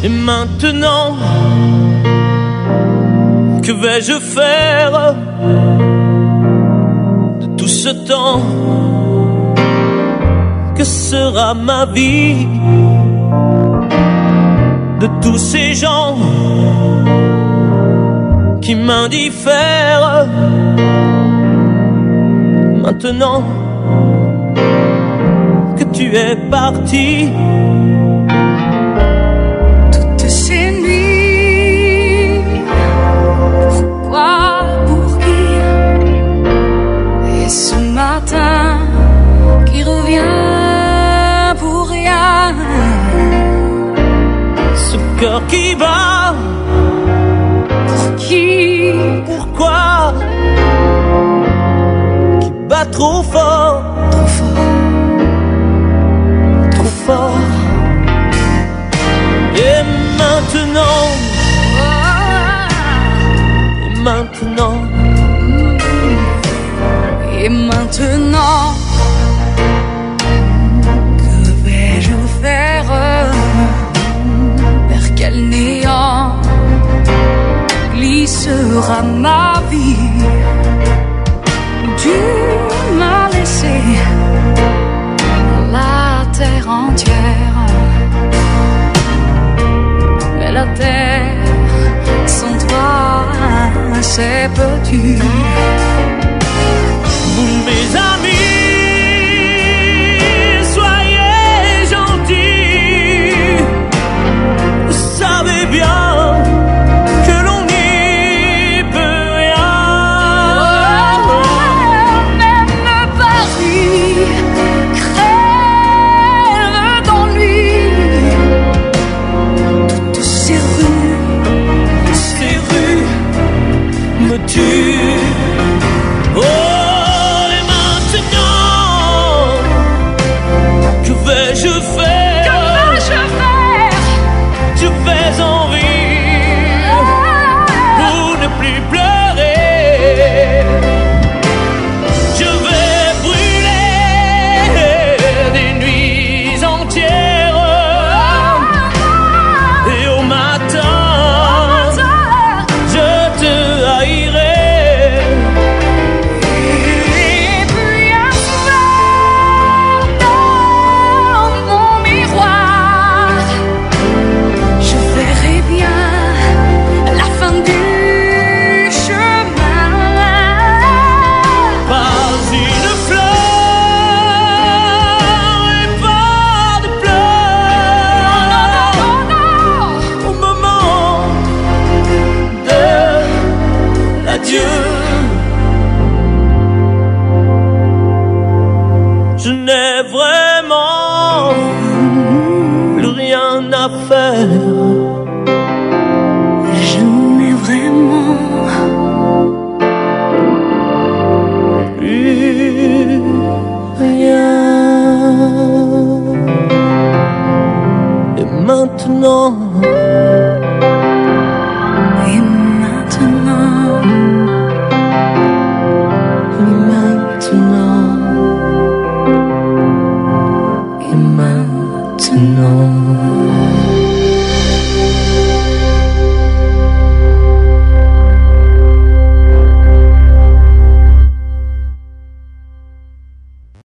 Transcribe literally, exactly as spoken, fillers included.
Et maintenant, que vais-je faire de tout ce temps? Que sera ma vie de tous ces gens qui m'indiffèrent? Maintenant que tu es parti, toutes ces nuits, pourquoi, pour qui? Et ce matin qui revient pour rien, ce cœur qui bat, pour qui? Pourquoi? Qui bat trop fort, Trop fort, trop fort. Et maintenant, et maintenant, et maintenant, que vais-je faire? Vers quel néant glissera ma vie? Tu m'as laissé la terre entière, mais la terre sans toi c'est petit. vous mes amis, soyez gentils, vous savez bien que l'on n'y peut rien. Même Paris crève d'ennui. Toutes ces rues, Ces rues me tuent. Oh, et maintenant, que vais-je faire? que vais-je faire? Je vais en rire pour ne plus pleurer. Je vais brûler des nuits entières. Et au matin, je te haïrai. Et puis un soir, dans mon miroir, je verrai bien la fin du chemin. Pas une fleur et pas de pleurs. Non, non, Au moment de l'adieu, je n'ai vraiment plus rien à faire. je n'ai vraiment Plus rien. Et maintenant,